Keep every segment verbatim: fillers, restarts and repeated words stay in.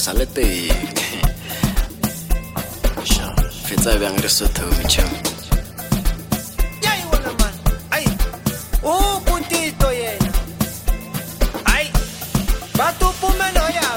sale teng. Sha, fetsa bjang re Sotho mcham. Ya e bona man. Ai. O puntito yena. Ai. Va tu pumelo ya.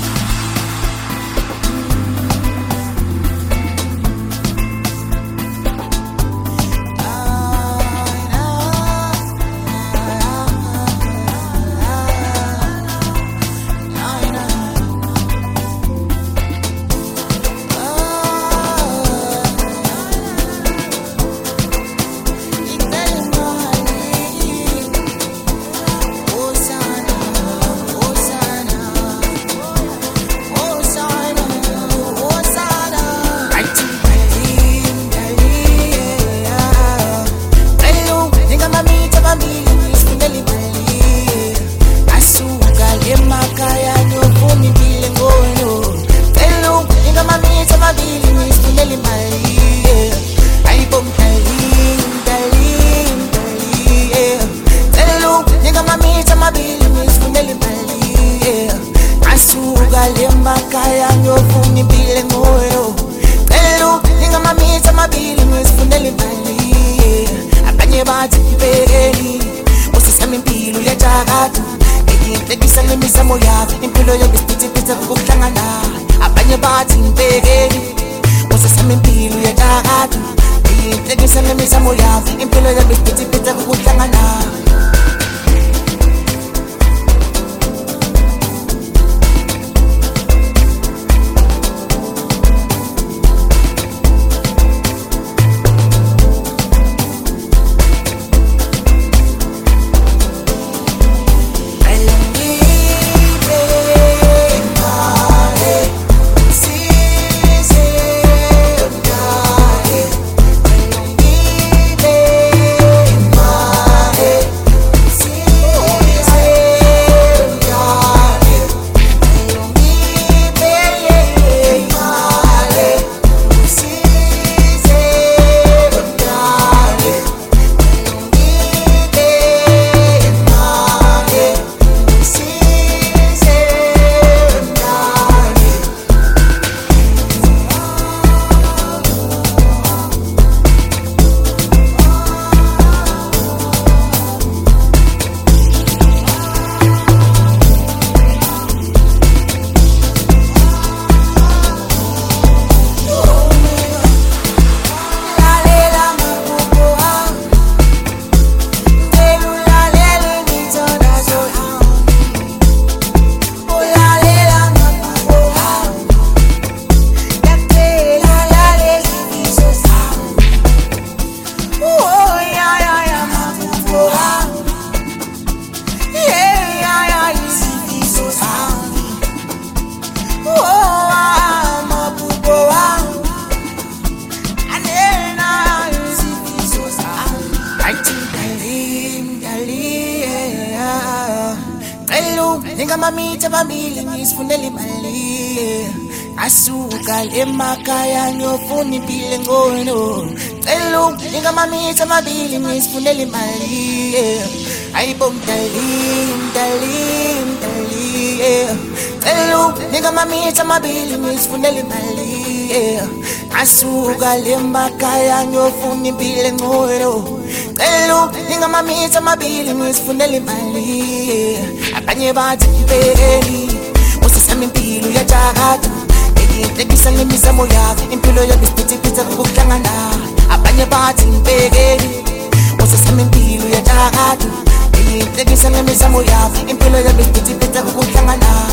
Asuka emakhaya ngiyofuna impilo engcono. Cela ngingamamita amabili ngisifunele imali. Ayibo mdali mdali mdali. Cela ngingamamita amabili ngisifunele imali. Asuka emakhaya ngiyofuna impilo engcono. Cela ngingamamita amabili ngisifunele imali. Abanye bathi impeli usisama impilo yajakada. Tekisang imisamo yakho impilo yobisipitipita kukuhlangana. Abanye bathi ngibekeli usisama impilo yajakada. Tekisang imisamo yakho impilo yobisipitipita kukuhlangana.